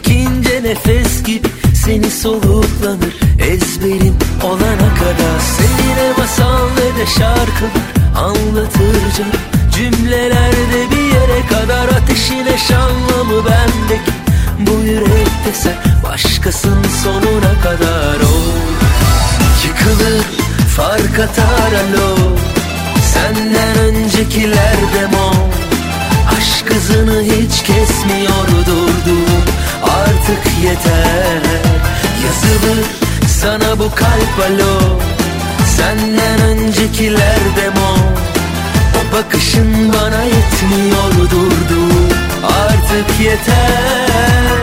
çekince nefes gibi seni soluklanır ezberin olana kadar. Seninle masal ve de şarkılar anlatırca cümlelerde bir yere kadar. Ateşine şanla mı bendeki bu yürekte sen başkasın sonuna kadar. O yıkılır fark atar alo, senden öncekiler demo. Aşk hızını hiç kesmiyor durdum, artık yeter. Yazılır sana bu kalp alo, senden öncekiler demo. O bakışın bana yetmiyor durdum, artık yeter.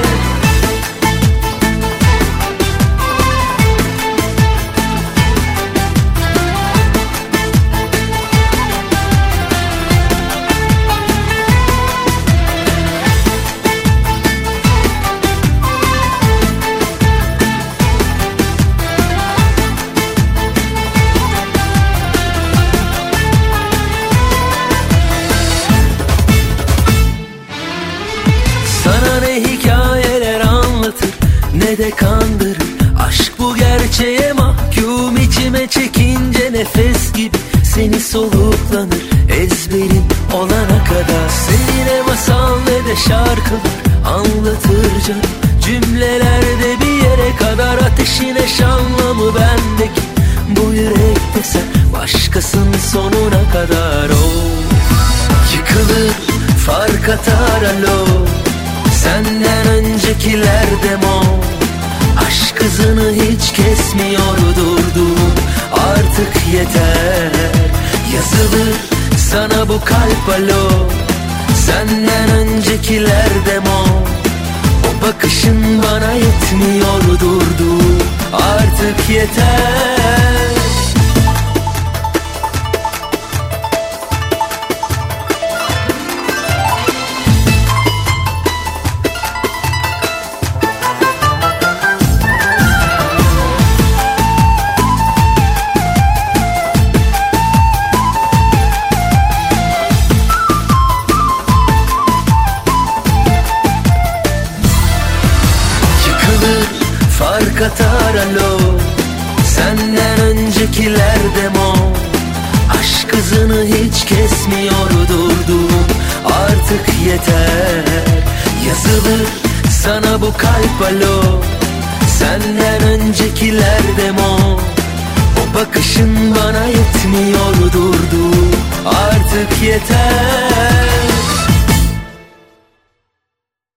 Ne de kandırır aşk bu gerçeğe mahkum. İçime çekince nefes gibi seni soluklanır ezberin olana kadar. Seninle masal ne de şarkılar anlatırca cümlelerde bir yere kadar. Ateşine şanla mı bendeki bu yürekte sen başkasın sonuna kadar. O yıkılır fark atar alo, senden öncekiler demo. Aşk hızını hiç kesmiyor durdum, artık yeter. Yazılır sana bu kalp alo, senden öncekiler demo. O bakışın bana yetmiyor durdum, artık yeter. Fark atar alo, senden öncekiler demo. Aşk hızını hiç kesmiyor durdum, artık yeter. Yazılır sana bu kalp alo, senden öncekiler demo. O bakışın bana yetmiyor durdum, artık yeter.